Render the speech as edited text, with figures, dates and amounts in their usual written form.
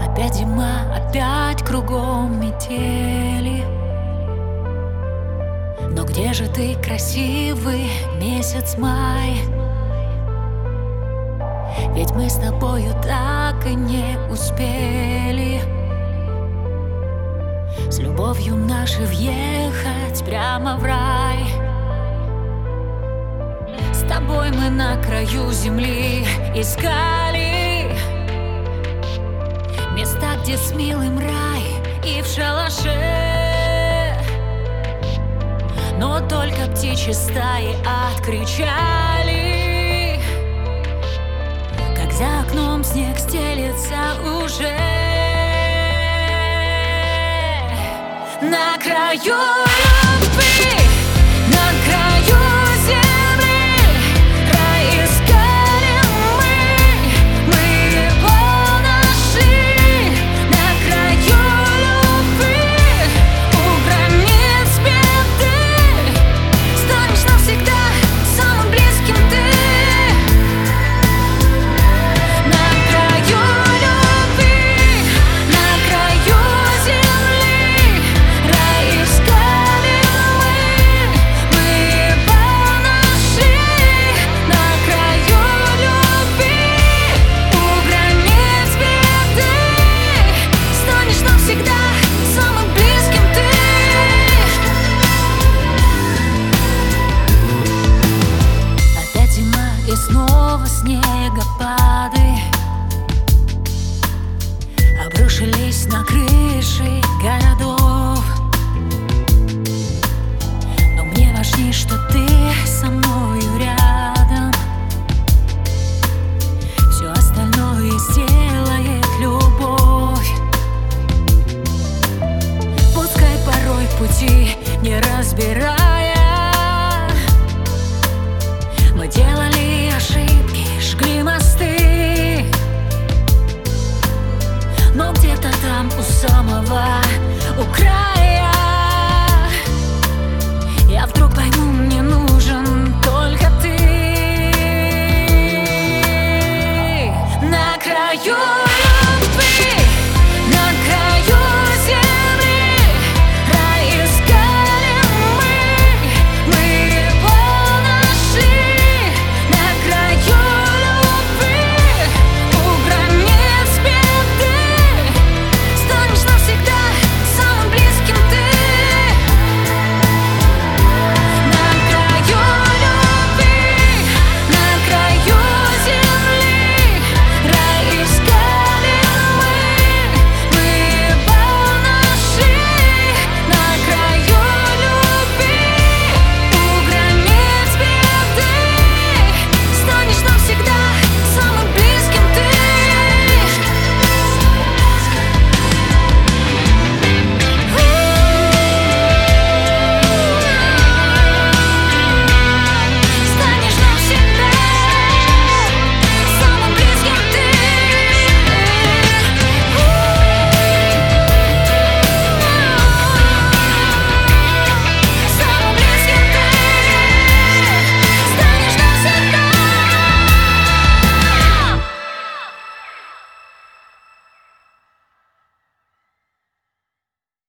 Опять зима, опять кругом метели. Но где же ты, красивый месяц май? Ведь мы с тобою так и не успели с любовью нашей въехать прямо в рай. С тобой мы на краю земли искали места, где с милым рай и в шалаше. Но только птичьи стаи откричали, как за окном снег стелется уже. На краю любви, на краю земли